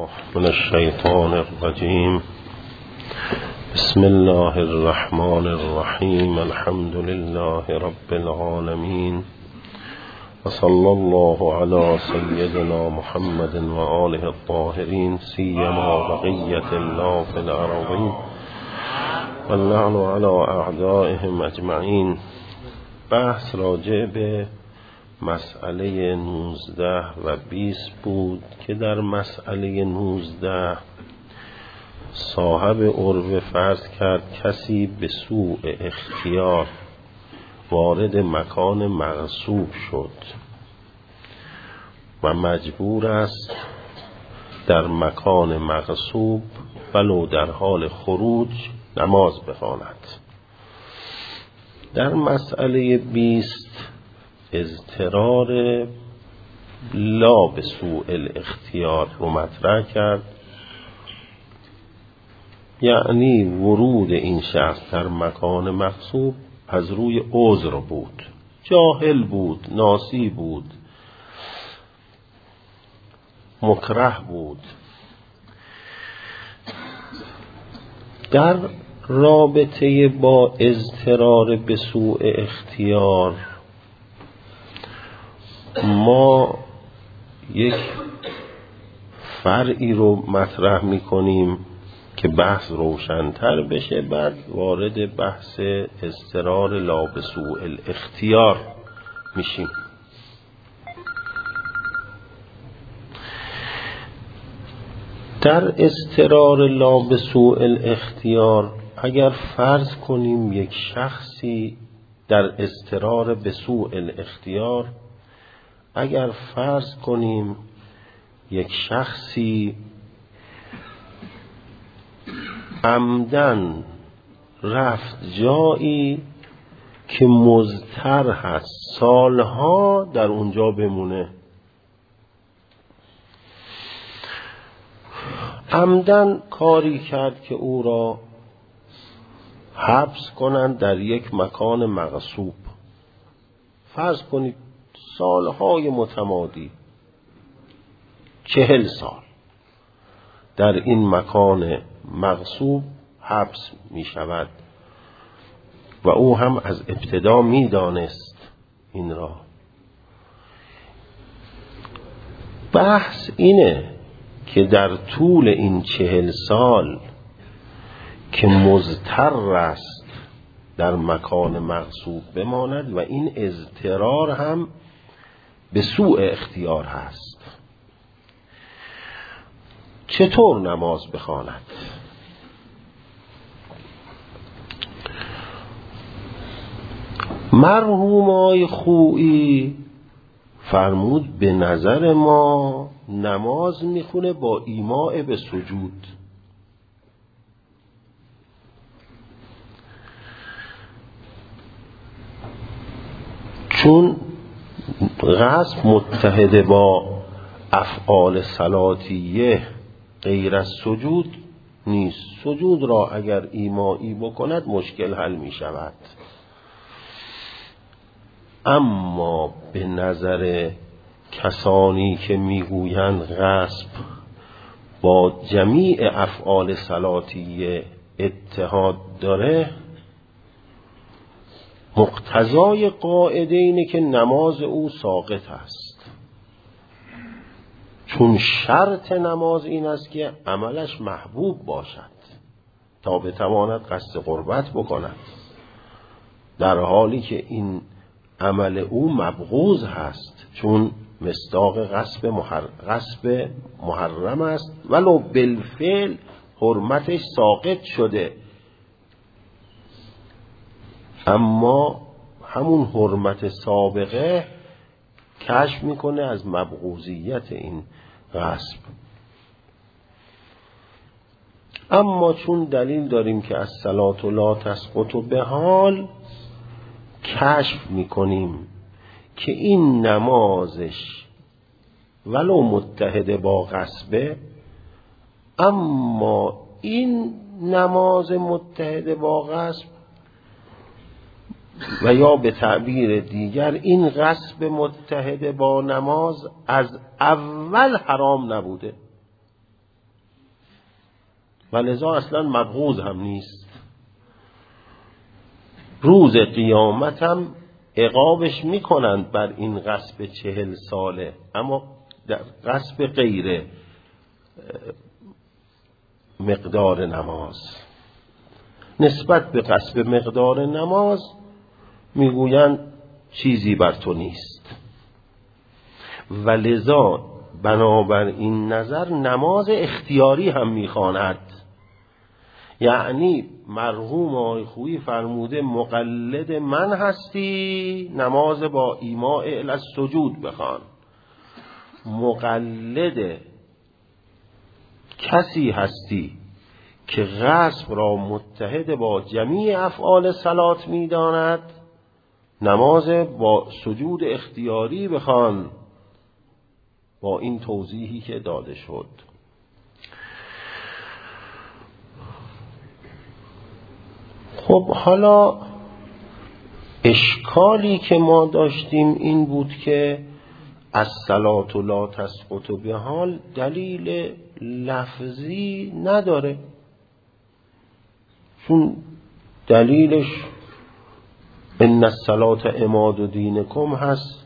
بالله من الشيطان الرجيم. بسم الله الرحمن الرحيم. الحمد لله رب العالمين، وصلى الله على سيدنا محمد وآله الطاهرين، سيما بقية الله في الأرضين، واللعن على أعدائهم أجمعين. بحث راجع به مسئله 19 و 20 بود که در مسئله 19 صاحب عرف فرض کرد کسی به سوء اختیار وارد مکان مغصوب شد و مجبور است در مکان مغصوب ولو در حال خروج نماز بخواند. در مسئله 20 اضطرار لا به سوء الاختیار رو مطرح کرد، یعنی ورود این شخص در مکان مغصوب از روی عذر بود، جاهل بود، ناسی بود، مکره بود. در رابطه با اضطرار به سوء اختیار ما یک فرعی رو مطرح می‌کنیم که بحث روشن‌تر بشه، بعد وارد بحث اضطرار لا به سوء الاختیار میشیم. در اضطرار لا به سوء الاختیار اگر فرض کنیم یک شخصی در اضطرار به سوء الاختیار اگر فرض کنیم یک شخصی عمدن رفت جایی که مضطر هست سالها در اونجا بمونه، عمدن کاری کرد که او را حبس کنند در یک مکان مغصوب، فرض کنید سالهای متمادی 40 سال در این مکان مغصوب حبس می شود و او هم از ابتدا می دانست این را. بحث اینه که در طول این 40 سال که مضطر است در مکان مغصوب بماند و این اضطرار هم به سوء اختیار هست، چطور نماز بخواند؟ مرحوم آقای خویی فرمود به نظر ما نماز میخونه با ایماء به سجود. چون غصب متحد با افعال صلاتیه غیر از سجود نیست. سجود را اگر ایمایی بکند مشکل حل می شود، اما به نظر کسانی که میگویند غصب با جمیع افعال صلاتیه اتحاد داره، مقتضای قاعده اینه که نماز او ساقط است، چون شرط نماز این است که عملش محبوب باشد تا بتواند قصد قربت بکند، در حالی که این عمل او مبغوض هست، چون مصداق غصب محرم است ولو بالفعل حرمتش ساقط شده، اما همون حرمت سابقه کشف میکنه از مبغوضیت این غصب. اما چون دلیل داریم که از صلات لا تسقط به حال، کشف میکنیم که این نمازش ولو متحد با غصبه، اما این نماز متحد با غصب و یا به تعبیر دیگر این غصب متحد با نماز از اول حرام نبوده، و لذا اصلا مبغوض هم نیست. روز قیامت هم عقابش میکنند بر این غصب 40 ساله، اما در غصب غیر مقدار نماز. نسبت به غصب مقدار نماز میگویند چیزی بر تو نیست و لذا بنابر این نظر نماز اختیاری هم میخواند. یعنی مرحوم آقای خویی فرموده مقلد من هستی، نماز با ایماء الی السجود بخوان. مقلد کسی هستی که غصب را متحد با جمیع افعال صلات می‌داند، نماز با سجود اختیاری بخوان، با این توضیحی که داده شد. خب حالا اشکالی که ما داشتیم این بود که الصلاة لا تسقط بحال دلیل لفظی نداره، چون دلیلش ان الصلاة عماد دینکم هست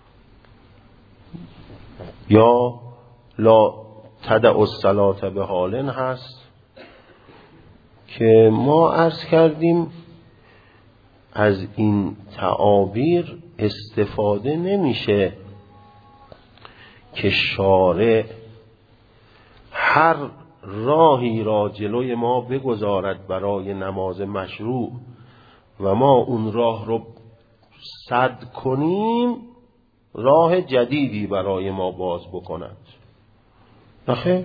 یا لا تدع الصلاة بحال هست که ما عرض کردیم از این تعابیر استفاده نمیشه که شارع هر راهی را جلوی ما بگذارد برای نماز مشروع و ما اون راه رو سد کنیم، راه جدیدی برای ما باز بکند. نخیر،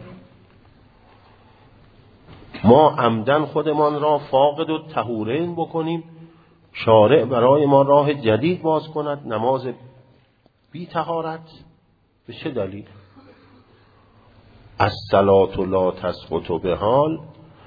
ما عمدن خودمان را فاقد و طهورین بکنیم، شارع برای ما راه جدید باز کند، نماز بی طهارت. به چه دلیل؟ الصلاة لا تسقط بحال،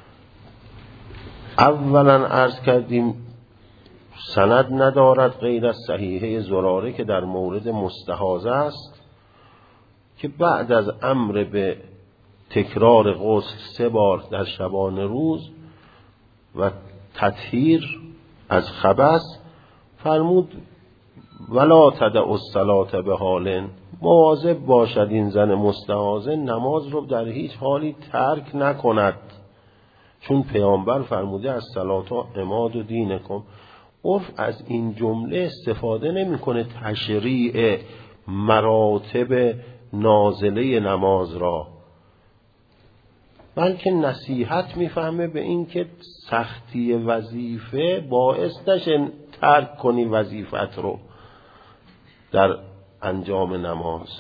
اولا عرض کردیم سند ندارد غیر از صحیحه زراره که در مورد مستحاضه است که بعد از امر به تکرار غسل 3 بار در شبانه روز و تطهیر از خبث فرمود ولا تدع الصلاة بحال، مواظب باشد این زن مستحاضه نماز رو در هیچ حالی ترک نکند، چون پیامبر فرموده الصلاة عماد دینکم. عرف از این جمله استفاده نمیکنه تشریع مراتب نازله نماز را، بلکه نصیحت میفهمه به این که سختی وظیفه باعث نشه ترک کنی وظیفت رو در انجام نماز.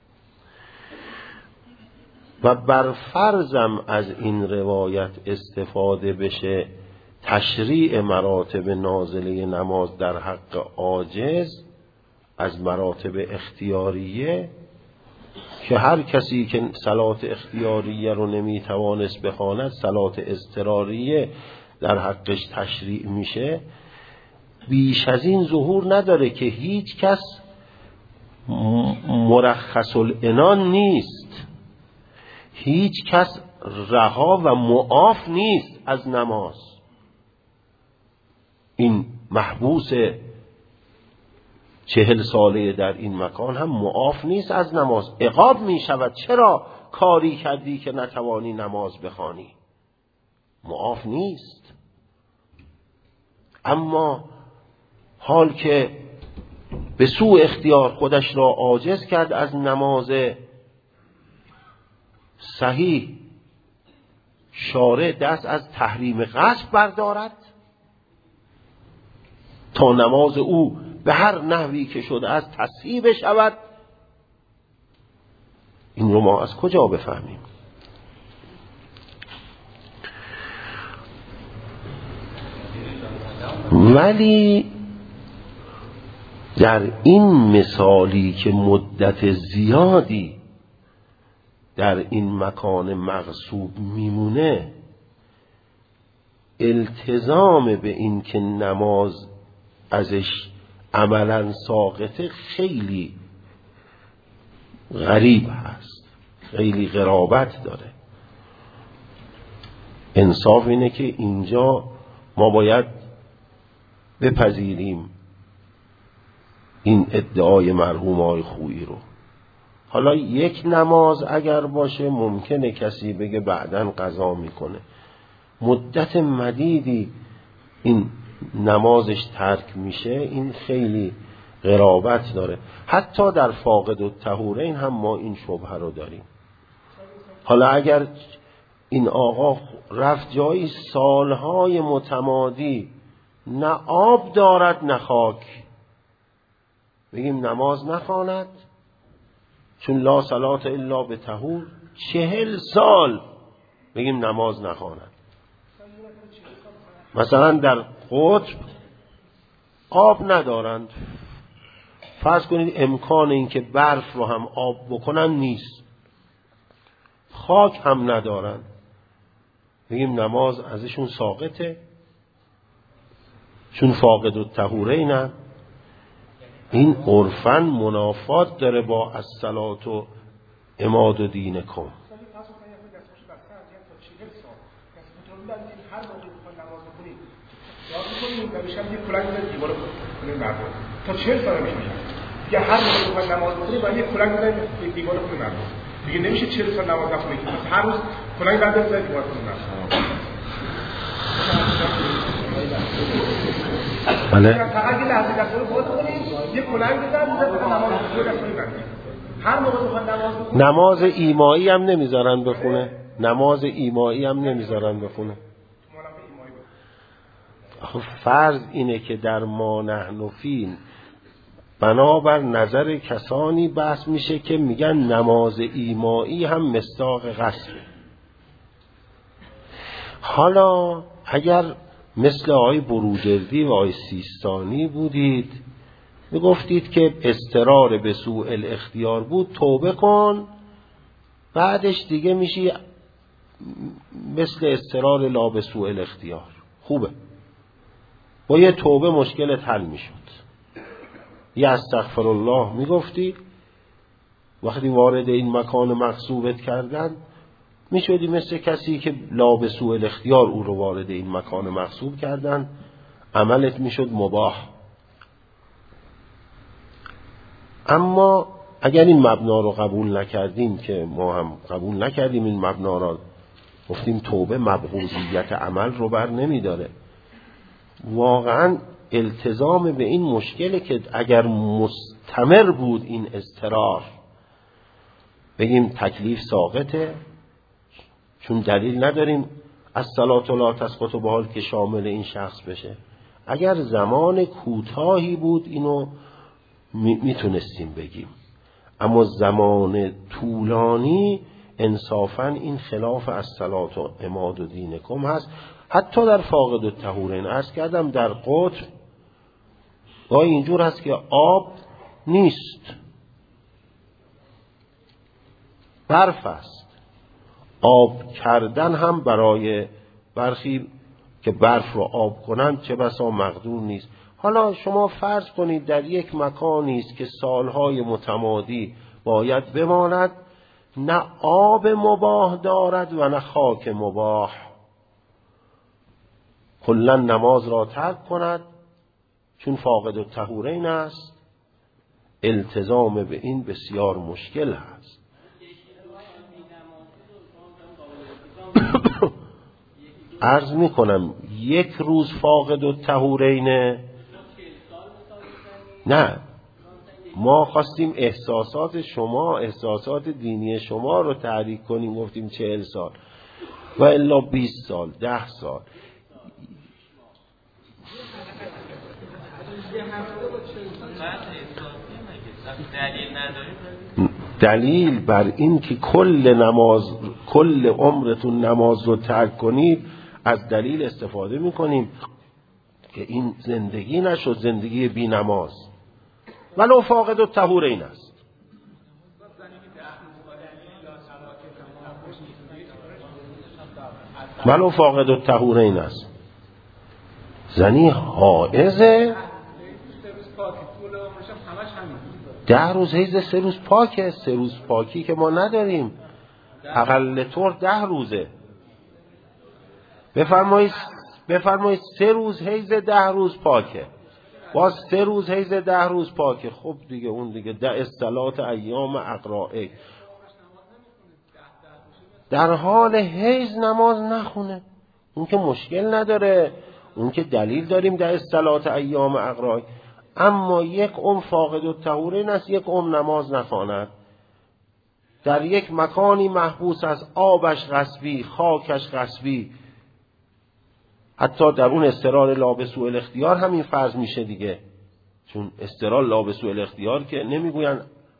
و بر فرضم از این روایت استفاده بشه تشریع مراتب نازله نماز در حق عاجز از مراتب اختیاریه، که هر کسی که صلات اختیاریه رو نمیتوانست بخواند صلات اضطراریه در حقش تشریع میشه، بیش از این ظهور نداره که هیچ کس مرخص العنان نیست، هیچ کس رها و معاف نیست از نماز. این محبوس 40 ساله در این مکان هم معاف نیست از نماز، عقاب می شود چرا کاری کردی که نتوانی نماز بخوانی، معاف نیست. اما حال که به سوء اختیار خودش را عاجز کرد از نماز صحیح، شارع دست از تحریم غصب بردارد تا نماز او به هر نحوی که شده از تصحیح بشود. این رو ما از کجا بفهمیم؟ ولی در این مثالی که مدت زیادی در این مکان مغصوب میمونه، التزام به این که نماز ازش عملا ساقطه خیلی غریب هست، خیلی غرابت داره. انصاف اینه که اینجا ما باید بپذیریم این ادعای مرحوم آقای خویی رو. حالا یک نماز اگر باشه ممکنه کسی بگه بعداً قضا میکنه، مدت مدیدی این نمازش ترک میشه، این خیلی غرابت داره. حتی در فاقد الطهورین هم ما این شبهه رو داریم. حالا اگر این آقا رفت جایی سالهای متمادی نه آب دارد نه خاک، بگیم نماز نخواند چون لا صلات الا به طهور؟ 40 سال بگیم نماز نخواند. مثلا در قطب آب ندارند، فرض کنید امکان این که برف رو هم آب بکنن نیست، خاک هم ندارن، بگیم نماز ازشون ساقطه چون فاقد الطهورین نه؟ این عرفاً منافات داره با الصلاة و عماد دینکم. تا 40 سال میشه دیگه هر موقع بخواد نماز بخونی باید یه کلنگ بزنید به دیوار خونه مردم. دیگه نمیشه 40 سال نماز نخونی که هر روز کلنگ بعد بزنید دیوار خونه مردم. بله. فقط یه لحظه دست رو باز کنید، یه کلنگ بزنید نماز بخونید. هر موقع بخواد نماز بخونی نماز ایمایی هم نمیذارن بخونه، نماز ایمایی هم نمیذارن بخونه. فرض اینه که در ما نحن فی بنابر نظر کسانی بحث میشه که میگن نماز ایمایی هم مصداق غصبه. حالا اگر مثل آقای بروجردی و آقای سیستانی بودید میگفتید که اضطرار به سوء الاختیار بود، توبه کن، بعدش دیگه میشی مثل اضطرار لا به سوء الاختیار. خوبه، با یه توبه مشکلت حل میشد. یه استغفر الله میگفتی، وقتی وارد این مکان مغصوبت کردن میشدی مثل کسی که لا به سوء الاختیار او رو وارد این مکان مغصوب کردن، عملت میشد مباح. اما اگر این مبنا رو قبول نکردیم، که ما هم قبول نکردیم این مبنا رو، گفتیم توبه مبغوضیت عمل رو بر نمیداره، واقعا التزام به این مشکله که اگر مستمر بود این اضطرار بگیم تکلیف ساقطه، چون دلیل نداریم الصلاة لا تسقط به حال که شامل این شخص بشه. اگر زمان کوتاهی بود اینو میتونستیم بگیم، اما زمان طولانی انصافا این خلاف الصلاة و عماد دینکم هست. حتی در فاقد الطهورین عرض کردم در قطب گاهی اینجور هست که آب نیست، برف است. آب کردن هم برای برخی که برف رو آب کنند چه بسا مقدور نیست. حالا شما فرض کنید در یک مکانی است که سالهای متمادی باید بماند، نه آب مباح دارد و نه خاک مباح، کلا نماز را ترک کند چون فاقد الطهورین است. التزام به این بسیار مشکل هست. عرض می کنم یک روز فاقد الطهورین نه، ما خواستیم احساسات شما، احساسات دینی شما رو تحریک کنیم، گفتیم 40 سال و الا 20 سال 10 سال. دلیل بر این که کل عمرتون نماز رو ترک کنید از دلیل استفاده میکنیم که این زندگی نشد زندگی بی نماز، ولو فاقد الطهورین است. ولو فاقد الطهورین است. زنی حائضه 10 روز حیض 3 روز پاکه، 3 روز پاکی که ما نداریم، اقل طور 10 روزه. بفرمایید 3 روز حیض 10 روز پاکه، باز 3 روز حیض 10 روز پاکه. خب دیگه اون دیگه ده الصلات ایام اقرائه، در حال حیض نماز نخونه، اون که مشکل نداره، اون که دلیل داریم ده الصلات ایام اقرائه. اما یک فاقد الطهورین است، یک نماز نخواند، در یک مکانی محبوس از آبش غصبی، خاکش غصبی، حتی در اون اضطرار لا بسوء الاختیار همین فرض میشه دیگه، چون اضطرار لا بسوء الاختیار که نمیگوین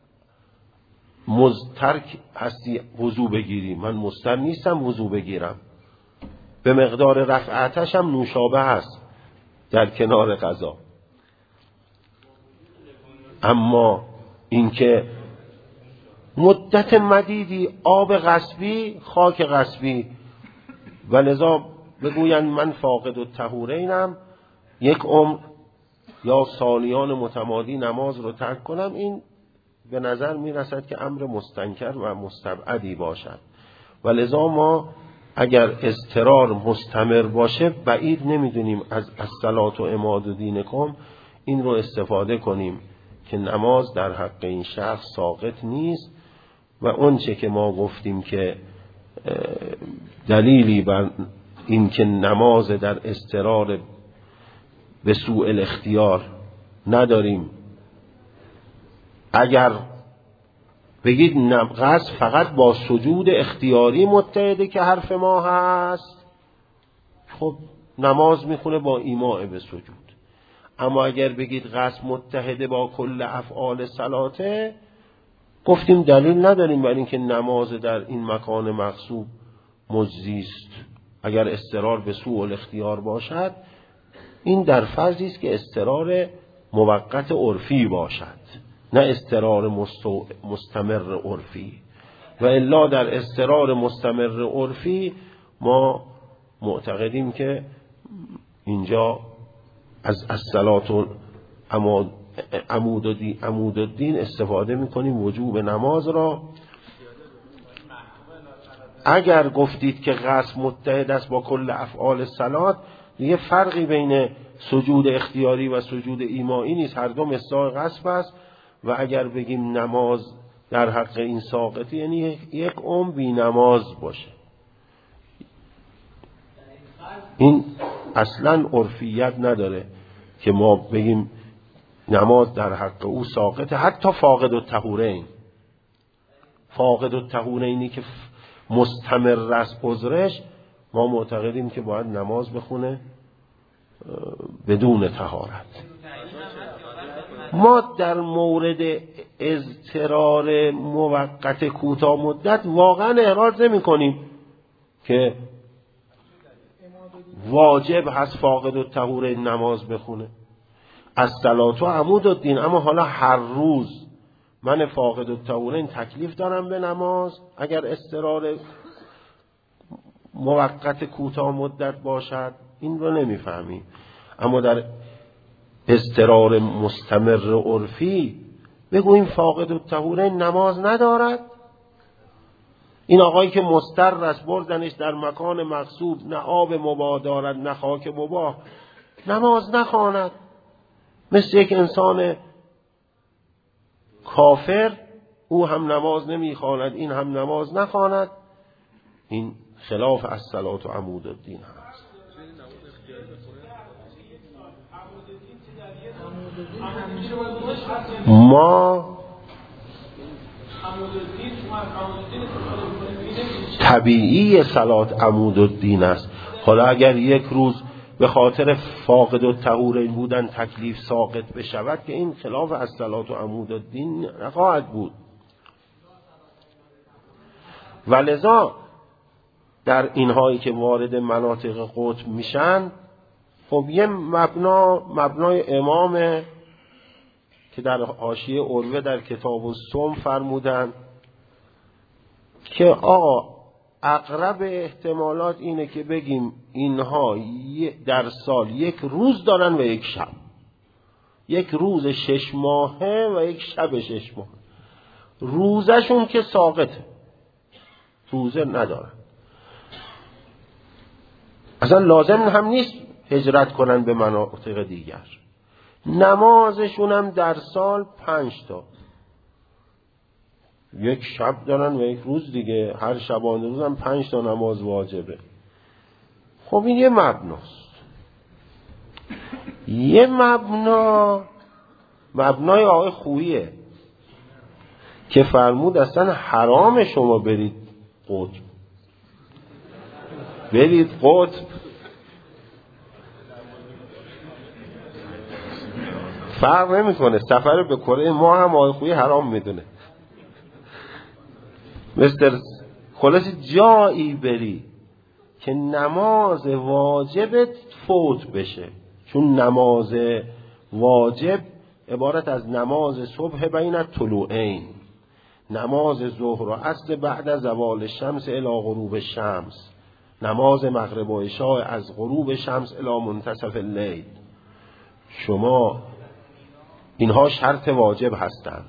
مضطرک هستی وضو بگیری، من مضطر نیستم وضو بگیرم، به مقدار رفعتش هم نوشابه هست در کنار غذا. اما اینکه مدت مدیدی آب غصبی، خاک غصبی، و لذا بگوین من فاقد الطهورینم، یک عمر یا سالیان متمادی نماز رو ترک کنم، این به نظر می رسد که امر مستنکر و مستبعدی باشد. و لذا ما اگر اضطرار مستمر باشه بعید نمیدونیم از الصلاة و عماد دینکم این رو استفاده کنیم که نماز در حق این شخص ساقط نیست. و اون چه که ما گفتیم که دلیلی بر این که نماز در اضطرار به سوء الاختیار نداریم، اگر بگید قصد فقط با سجود اختیاری متحده که حرف ما هست، خب نماز میخونه با ایماء به سجود. اما اگر بگید قصد متحده با کل افعال صلاته، گفتیم دلیل نداریم بر اینکه نماز در این مکان مغصوب مجزی است. اگر اضطرار به سوء الاختیار باشد، این در فرضی است که اضطرار موقت عرفی باشد، نه اضطرار مستمر عرفی. و الا در اضطرار مستمر عرفی ما معتقدیم که اینجا از الصلاة عمود الدین استفاده میکنیم وجوب نماز را. اگر گفتید که قصد متحد است با کل افعال صلات، دیگه فرقی بین سجود اختیاری و سجود ایمایی نیست، هر دو مصداق قصد است. و اگر بگیم نماز در حق این ساقطی، یعنی یک عمر بی نماز باشه، این اصلا عرفیت نداره که ما بگیم نماز در حق او ساقطه. حتی فاقد الطهورینی که مستمر است عذرش، ما معتقدیم که باید نماز بخونه بدون طهارت. ما در مورد اضطرار موقت کوتاه مدت واقعا احراز نمی کنیم که واجب هست فاقد الطهورین نماز بخونه الصلاة و عمود الدین. اما حالا هر روز من فاقد الطهورین تکلیف دارم به نماز اگر اضطرار موقت کوتاه مدت باشد، این رو نمیفهمیم. اما در اضطرار مستمر عرفی بگوییم فاقد الطهورین نماز ندارد. این آقایی که مضطر است بردنش در مکان مغصوب، نه آب مباح دارد نه خاک مباح، نماز نخواند. مثل یک انسان کافر، او هم نماز نمیخواند این هم نماز نخواند. این خلاف الصلاة و عمود الدین هست. ما طبیعی صلاة عمود الدین است. حالا اگر یک روز به خاطر فاقد الطهورین بودن تکلیف ساقط بشود که این خلاف الصلاة و عمود الدین نخواهد بود. ولذا در اینهایی که وارد مناطق قطب میشن، خب یه مبنای امام که در حاشیه عروه در کتاب الصوم فرمودن که آقا اقرب احتمالات اینه که بگیم اینها در سال یک روز دارن و یک شب، یک روز 6 ماهه و یک شب 6 ماهه. روزشون که ساقطه، روزه ندارن. اصلا لازم هم نیست هجرت کنن به مناطق دیگر. نمازشون هم در سال 5 تا، یک شب دارن و یک روز دیگه، هر شبانه روز هم 5 تا نماز واجبه. خب این یه مبناست. یه مبنای آقای خوییه که فرمود اصلا حرام شما برید قطب. فرق نمیکنه، سفر به کره ما هم آقای خویی حرام میدونه. خلاص جایی بری که نماز واجبت فوت بشه، چون نماز واجب عبارت از نماز صبح بین الطلوعین، نماز ظهر و عصر بعد از زوال شمس الی غروب شمس، نماز مغرب و عشاء از غروب شمس الی منتصف اللیل. شما اینها شرط واجب هستند.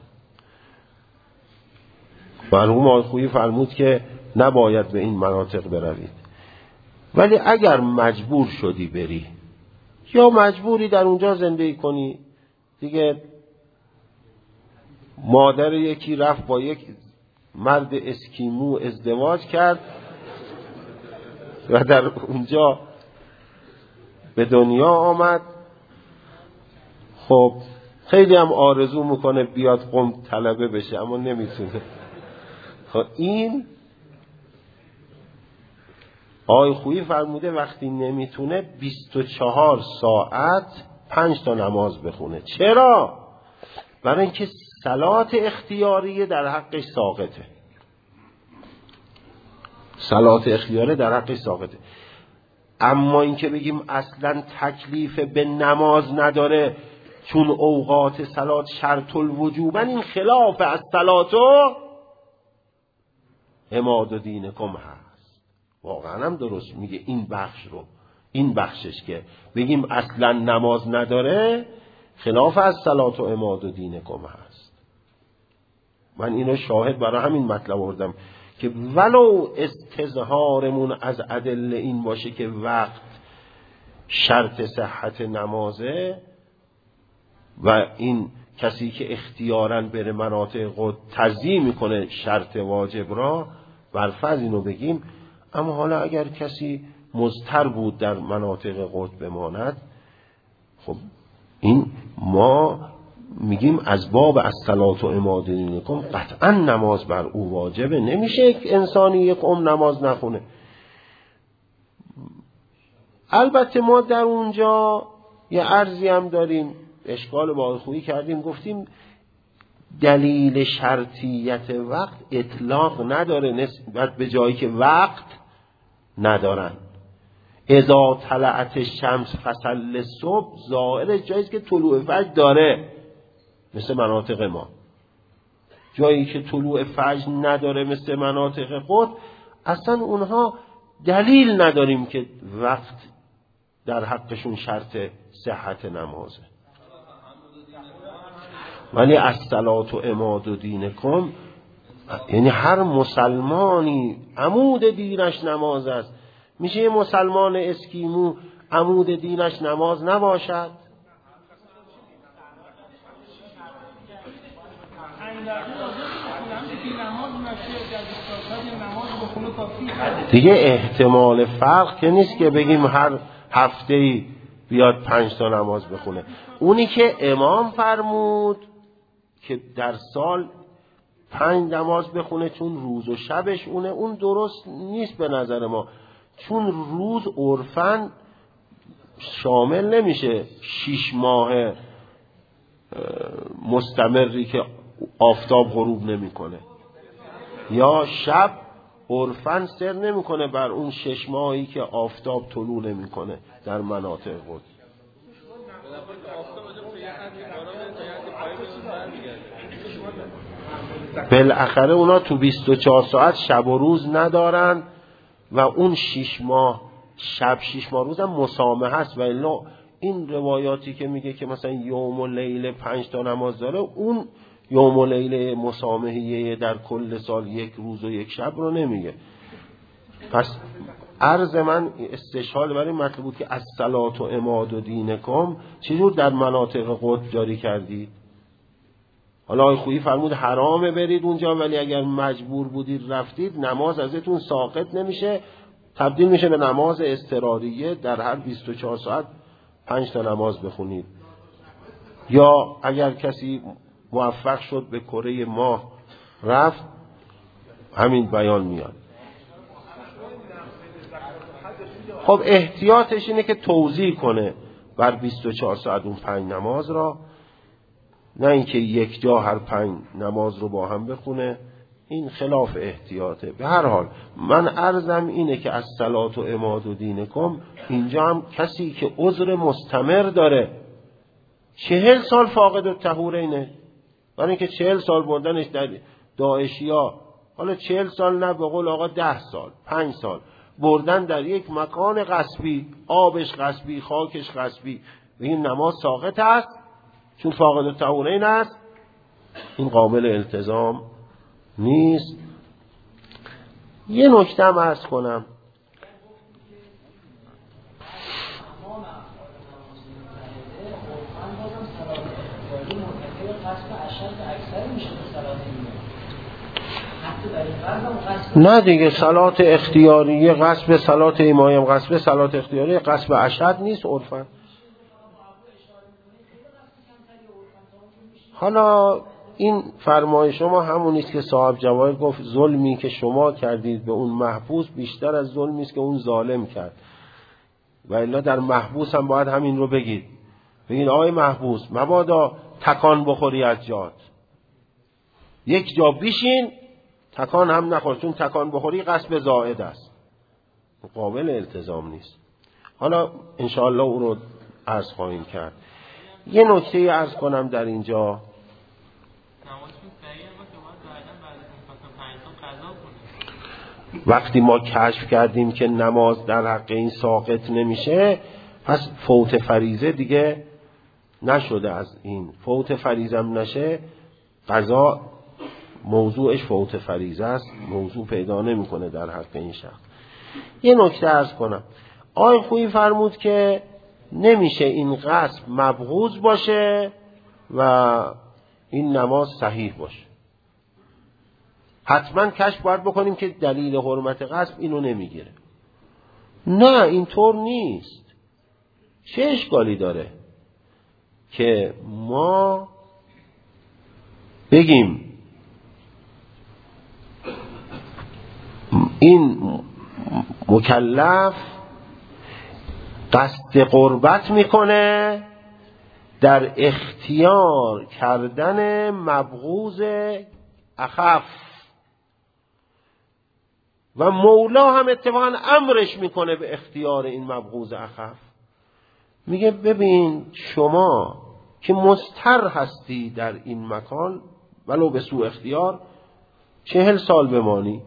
مرحوم آقای خویی فرمود که نباید به این مناطق بروید، ولی اگر مجبور شدی بری یا مجبوری در اونجا زندگی کنی دیگه، مادر یکی رفت با یک مرد اسکیمو ازدواج کرد و در اونجا به دنیا آمد، خب خیلی هم آرزو میکنه بیاد قم طلبه بشه اما نمیتونه. خب این آقای خویی فرموده وقتی نمیتونه 24 ساعت 5 تا نماز بخونه. چرا؟ برای اینکه صلات اختیاریه در حقش ساقطه. صلات اختیاریه در حقش ساقطه. اما اینکه بگیم اصلا تکلیف به نماز نداره چون اوقات صلات شرط الوجوبن، این خلاف از صلات و عماد دینکم هست. واقعا هم درست میگه این بخش رو، این بخشش که بگیم اصلا نماز نداره خلاف از صلات و عماد دینکم هست. من اینو شاهد برای همین مطلب آوردم که ولو استظهارمون از ادله این باشه که وقت شرط صحت نمازه و این کسی که اختیاراً بره مناطق قطب تضییع میکنه شرط واجب را، برفرض اینو بگیم. اما حالا اگر کسی مضطر بود در مناطق قطب بماند، خب این ما میگیم از باب الصلاة و عماد دینکم قطعا نماز بر او واجبه. نمیشه یک انسانی یک نماز نخونه. البته ما در اونجا یه عرضی هم داریم، اشکال با آقای خویی کردیم، گفتیم دلیل شرطیت وقت اطلاق نداره نسبت به جایی که وقت ندارن. اذا طلعت الشمس فصل صبح ظاهر جایی که طلوع فجر داره، مثل مناطق ما. جایی که طلوع فجر نداره مثل مناطق قطب، اصلا اونها دلیل نداریم که وقت در حقشون شرط صحت نمازه. ولی الصلاة و عماد دینکم یعنی هر مسلمانی عمود دینش نماز است. میشه یه مسلمان اسکیمو عمود دینش نماز نباشد؟ دیگه احتمال فرق که نیست که بگیم هر هفته‌ای بیاد 5 تا نماز بخونه. اونی که امام فرمود که در سال 5 نماز بخونه چون روز و شبش اون درست نیست به نظر ما، چون روز عرفاً شامل نمیشه 6 ماه مستمری که آفتاب غروب نمیکنه، یا شب عرفاً سر نمیکنه بر اون 6 ماهی که آفتاب طلوع نمیکنه در مناطق قطب. بالاخره اونا تو 24 ساعت شب و روز ندارن و اون 6 ماه شب 6 ماه روز هم مسامحه هست. و الا این روایاتی که میگه که مثلا یوم و لیل 5 تا نماز داره، اون یوم و لیل مسامحه در کل سال 1 روز و 1 شب رو نمیگه. پس عرض من استشهاد برای مطلب بود که الصلاة عماد دینکم چجور در مناطق قطب جاری کردید؟ حالا آقای خویی فرمود حرامه برید اونجا، ولی اگر مجبور بودید رفتید نماز ازتون ساقط نمیشه، تبدیل میشه به نماز اضطراریه، در هر 24 ساعت 5 تا نماز بخونید. یا اگر کسی موفق شد به کره ماه رفت، همین بیان میاد. خب احتیاطش اینه که توزیع کنه بر 24 ساعت اون 5 نماز را، نه اینکه یک جا هر 5 نماز رو با هم بخونه، این خلاف احتیاطه. به هر حال من عرضم اینه که الصلاة عماد دینکم، اینجا هم کسی که عذر مستمر داره 40 سال فاقد الطهورینه، برای اینکه 40 سال بردنش در داعشیا، حالا 40 سال نه، به قول آقا 10 سال 5 سال بردن در یک مکان غصبی، آبش غصبی، خاکش غصبی، به این نماز ساقط است چون فاقد الطهورین است، این قابل التزام نیست. یه نکته هم عرض کنم، نه دیگه صلات اختیاریه غصب، صلات ایمایی هم غصب، صلات اختیاریه غصب اشد نیست عرفاً. حالا این فرمای شما همون است که صاحب جواهر گفت ظلمی که شما کردید به اون محبوس بیشتر از ظلمی است که اون ظالم کرد، و الا در محبوس هم باید همین رو بگید آقای محبوس مبادا تکان بخوری از جات، یک جا بشین تکان هم نخور، چون تکان بخوری غصب زائد است، قابل التزام نیست. حالا انشاءالله او رو عرض خواهیم کرد. یه نکته عرض کنم در اینجا، وقتی ما کشف کردیم که نماز در حق این ساقط نمیشه، پس فوت فریضه دیگه نشده. از این فوت فریضه هم نشه، قضا موضوعش فوت فریضه است، موضوع پیدا نمیکنه در حق این شخص. یه نکته عرض کنم، آقای خویی فرمود که نمیشه این غصب مبغوض باشه و این نماز صحیح باشه. حتما کشف باید بکنیم که دلیل حرمت غصب اینو نمیگیره. نه اینطور نیست. چه اشکالی داره که ما بگیم این مکلف قصد قربت میکنه در اختیار کردن مبغوض اخف، و مولا هم اتفاقا امرش میکنه به اختیار این مبغوض اخف. میگه ببین شما که مضطر هستی در این مکان ولو به سوء اختیار 40 سال بمانی،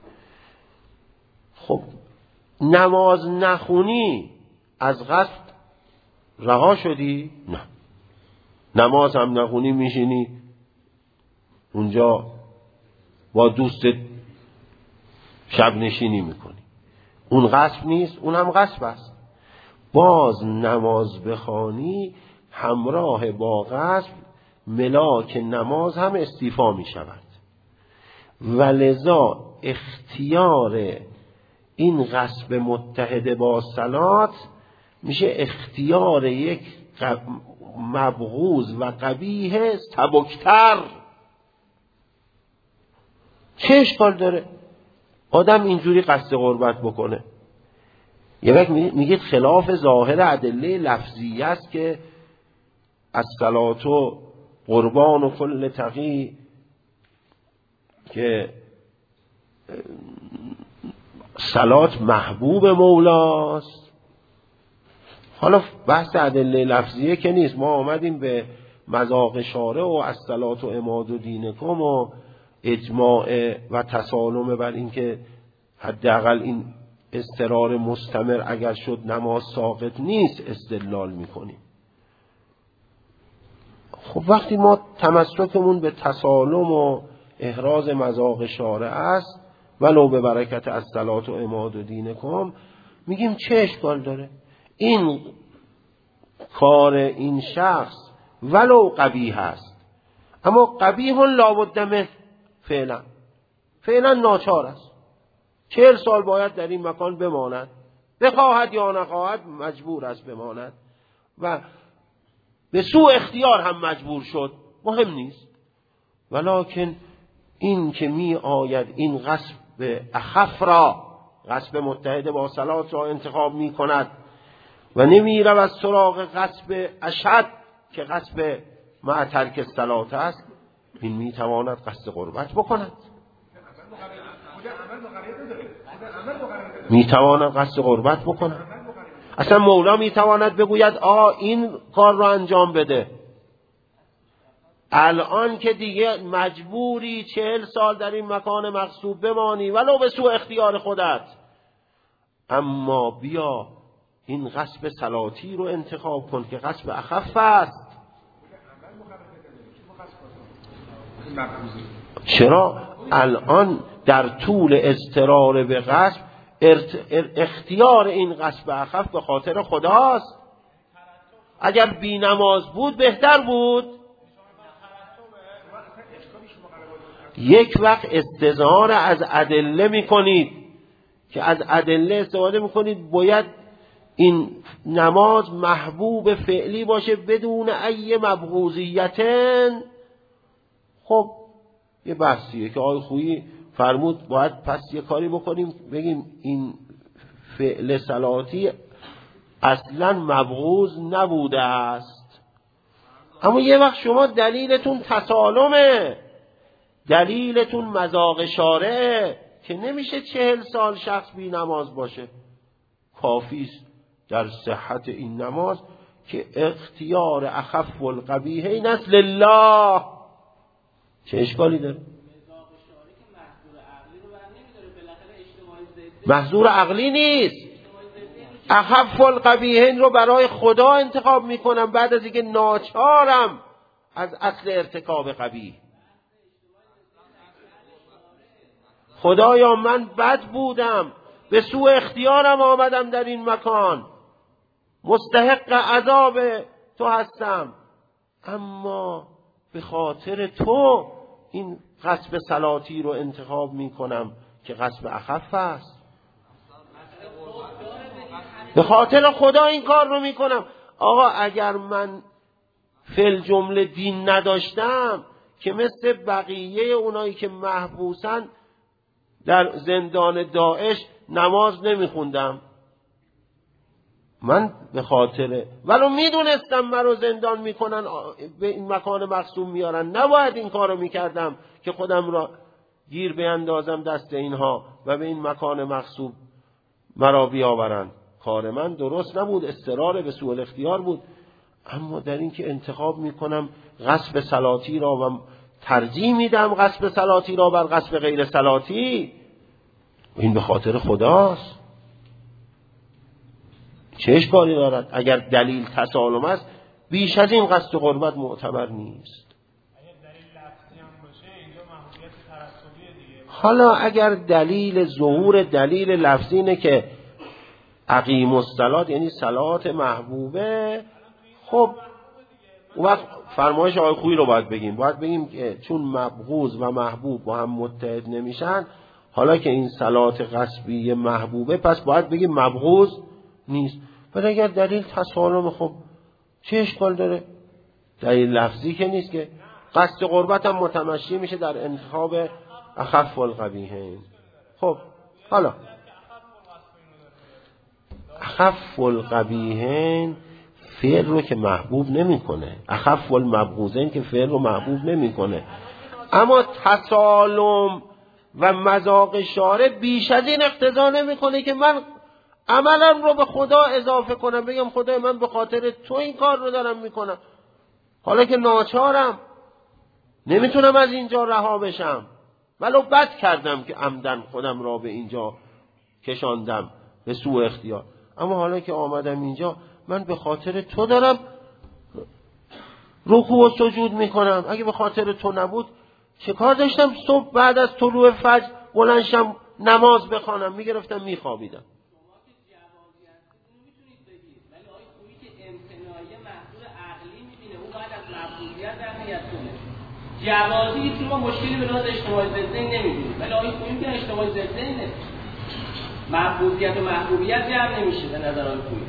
خب نماز نخونی از قصد رها شدی؟ نه. نماز هم نخونی میشینی اونجا با دوستت شب نشینی میکنی، اون غصب نیست؟ اون هم غصب است. باز نماز بخوانی همراه با غصب، ملاک نماز هم استیفا میشود، و لذا اختیار این غصب متحد با صلات میشه اختیار یک مبغوض و قبیح سبکتر. چه اشکال داره آدم اینجوری قصد قربت بکنه؟ یه وقت میگید خلاف ظاهر ادله لفظیه است که الصلاة و قربان و کل تقی، که صلات محبوب مولاست. حالا بحث ادله لفظیه که نیست، ما آمدیم به مذاق شارع و الصلاة و عماد دینکم و اجماع و تسالم بر این که حداقل این اضطرار مستمر اگر شد نماز ساقط نیست استدلال میکنیم. خب وقتی ما تمسکمون به تسالم و احراز مذاق شارع است، ولو به برکت از صلات و عماد و دینکم، میگیم چه اشکال داره؟ این کار این شخص ولو قبیح است، اما قبیح لابد منه، فعلا ناچار است، 40 سال باید در این مکان بماند، بخواهد یا نخواهد مجبور است بماند و به سوء اختیار هم مجبور شد، مهم نیست. ولکن این که می آید این غصب اخف را، غصب متحد با صلات را انتخاب می کند و نمی رود سراغ غصب اشد که غصب مع ترک صلات است، این می تواند قصد قربت بکند، می تواند قصد قربت بکند. اصلا مولا می تواند بگوید این کار را انجام بده، الان که دیگه مجبوری 40 سال در این مکان مغصوب بمانی ولو به سوء اختیار خودت، اما بیا این غصب صلاتی رو انتخاب کن که غصب اخف است. چرا؟ الان در طول اضطرار به غصب اختیار این غصب اخف به خاطر خداست. اگر بی نماز بود بهتر بود. یک وقت استظهار از ادله می کنید که از ادله استفاده می کنید باید این نماز محبوب فعلی باشه بدون ای مبغوضیتن. خب یه بحثیه که آقای خویی فرمود باید پس یه کاری بکنیم بگیم این فعل صلاتی اصلا مبغوض نبوده است، اما یه وقت شما دلیلتون تسالمه، دلیلتون مذاق شارعه که نمیشه 40 سال شخص بی نماز باشه. کافیست در صحت این نماز که اختیار اخف القبیحین است لله. چه اشکالی داره؟ محظور عقلی نیست، اخف القبیحین رو برای خدا انتخاب میکنم بعد از اینکه ناچارم از اصل ارتکاب قبیح. خدایا من بد بودم، به سوء اختیارم آمدم در این مکان، مستحق عذاب تو هستم، اما به خاطر تو این غصب صلاتی رو انتخاب میکنم که غصب اخف است. به خاطر خدا این کار رو میکنم. آقا اگر من فی جمله دین نداشتم که مثل بقیه اونایی که محبوسن در زندان داعش نماز نمیخوندم، من به خاطر ولو میدونستم منو زندان میکنن به این مکان مقصوم میارن نباید این کارو میکردم که خودم را گیر بیندازم دست اینها و به این مکان مقصوم مرا بیاورن. کار من درست نبود، اضطرار به سوء الاختیار بود، اما در این که انتخاب میکنم غصب صلاتی را و ترجیح میدم غصب صلاتی را بر غصب غیر صلاتی، این به خاطر خداست. چه اشکالی دارد؟ اگر دلیل تسالم است بیش از این قصد قربت معتبر نیست. حالا اگر دلیل ظهور دلیل لفظی اینه که اقیم الصلاة یعنی صلات محبوبه، خب وقت فرمایش آقای خویی رو باید بگیم که چون مبغوض و محبوب با هم متحد نمیشن، حالا که این صلات غصبی محبوبه پس باید بگیم مبغوض نیست. ولی اگر دلیل تسالم خب چه اشکال داره؟ دلیل لفظی که نیست که قصد قربت هم متمشی میشه در انتخاب اخف القبیحین. خب حالا اخف القبیحین فعل رو که محبوب نمیکنه، اخف المبغوضین که فعل رو محبوب نمیکنه، اما تسالم و مذاق شارع بیش از این اقتضا نمیکنه که من عملم رو به خدا اضافه کنم بگم خدای من به خاطر تو این کار رو دارم میکنم، حالا که ناچارم نمیتونم از اینجا رها بشم، ولو بد کردم که عمدن خودم را به اینجا کشاندم به سوء اختیار، اما حالا که آمدم اینجا من به خاطر تو دارم رکوع و سجود میکنم. اگه به خاطر تو نبود چه کار داشتم صبح بعد از طلوع فجر بلندشم نماز بخوانم، میگرفتم میخوابیدم. جوازی که ما مشکلی به لحاظ اجتماعی ضدین نمی‌بینیم، ولی آقای خویی که اجتماعی ضدینه، محبوبیت و محبوبیت جمع نمیشه به نظر آقای خویی.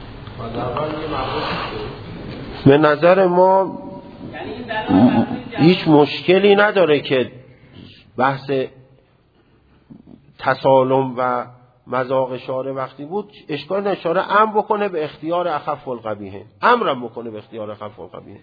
به نظر ما هیچ مشکلی نداره که بحث تسالم و مذاق شارع وقتی بود اشکال نداره، شارع امر بکنه به اختیار اخف القبیحین، امرم بکنه به اختیار اخف القبیحین.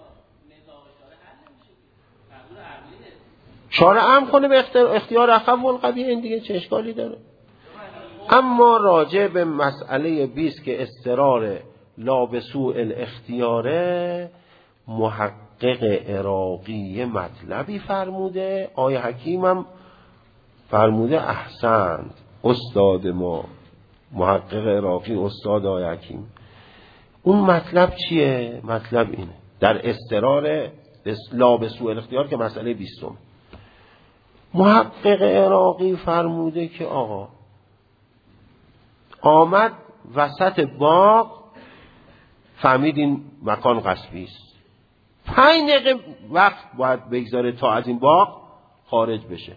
شارع امر کنه به اختیار اخف القبیحین دیگه چه اشکالی داره؟ اما راجع به مسئله 20 که اضطرار لا بسوء الاختیاره، محقق عراقی مطلبی فرموده، آیه حکیمم فرموده احسنت استاد ما محقق عراقی استاد آیه حکیم. اون مطلب چیه؟ مطلب اینه در اضطرار لا بسوء الاختیار که مسئله 20، محقق عراقی فرموده که آقا آمد وسط باغ، فهمید این مکان غصبی است، 5 دقیقه وقت باید بگذاره تا از این باغ خارج بشه.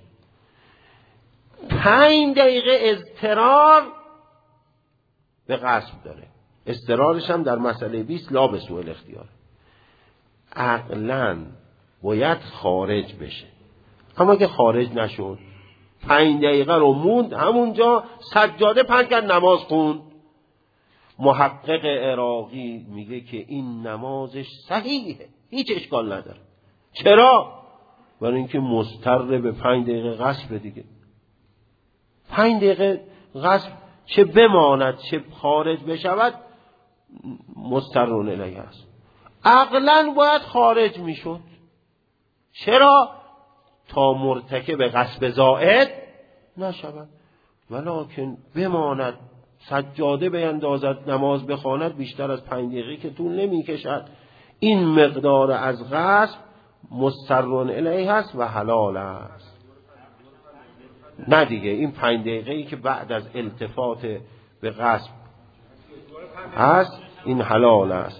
5 دقیقه اضطرار به غصب داره، اضطرارش هم در مسئله 20 لا بسوء الاختیار، عقلاً باید خارج بشه. اما که خارج نشد، 5 دقیقه رو موند همونجا، سجاده پهن کرد، نماز خوند. محقق عراقی میگه که این نمازش صحیحه، هیچ اشکال نداره. چرا؟ برای اینکه مضطر به 5 دقیقه غصب دیگه. 5 دقیقه غصب چه بماند چه خارج بشود مضطرون الیه است. عقلاً باید خارج میشد. چرا؟ تا مرتکب غصب زائد نشود. ولکن بماند سجاده بیندازد نماز بخواند، بیشتر از 5 دقیقه که طول نمی کشد، این مقدار از غصب مضطرون الیه است و حلال است. نه دیگه، این 5 دقیقه‌ای که بعد از التفات به غصب هست این حلال است.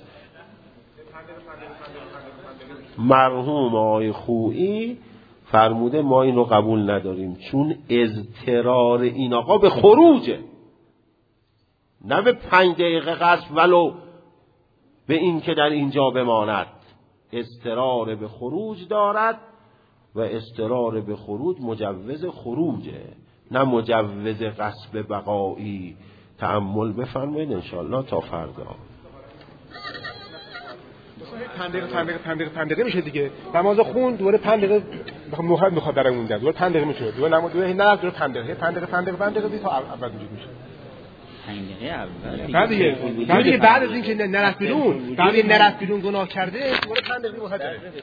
مرحوم آقای خویی فرموده ما این رو قبول نداریم، چون اضطرار این آقا به خروجه، نه به 5 دقیقه غصب ولو به این که در اینجا بماند. اضطرار به خروج دارد و اضطرار به خروج مجوز خروجه، نه مجوز غصب بقایی. تأمل بفرمایید انشاءالله تا فردا. 5 دقیقه میشه دیگه. نماز خون دوباره 5 دقیقه میخواد برای موندن، دوباره 5 دقیقه میشه، دوباره نماز دوباره نه دوباره 5 دقیقه تا اول وجود میشه. 5 دقیقه اول بعد دیگه بعد از اینکه نرفت بیرون، بعد نرفت بیرون گناه کرده، دوباره 5 دقیقه مهاجرت.